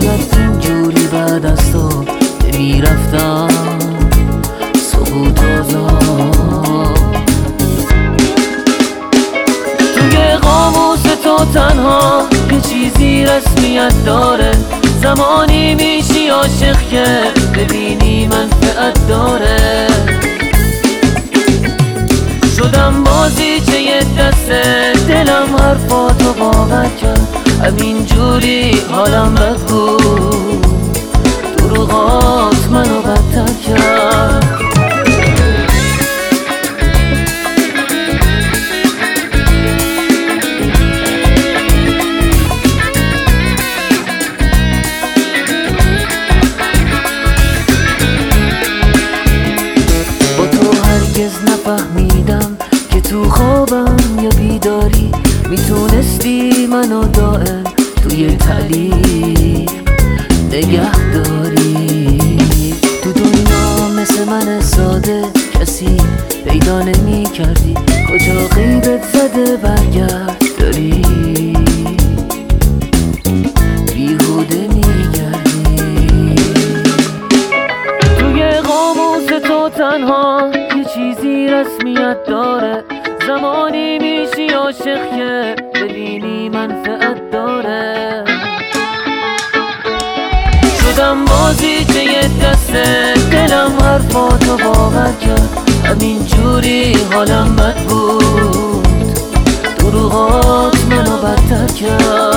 شاید اینجوری بعد از تو نمیرفتم سقوط آزاد. توی قاموس تو تنها یه چیزی رسمیت داره، زمانی میشی عاشق که ببینی منفعت داره. شدم بازیچه یه دسته، دلم حرفاتو باور کرد، همینجوری حالم بد بود، دروغات منو بدتر کرد. با تو هرگز نفهمیدم که تو خوابم یا بیداری میتونستی منو دائم توی تعلیق نگه داری. تو دنیا مثل من ساده کسی پیدا نمی کردی، کجا غیبت زده برگرد داری بیهوده میگردی. توی قاموس تو تنها یه چیزی رسمیت داره، زمانی میشی عاشق که ببینی منفعت داره. شدم بازیچه یه دسته، دلم حرفاتو باور کرد، همینجوری حالم بد بود، دروغات منو بدتر کرد.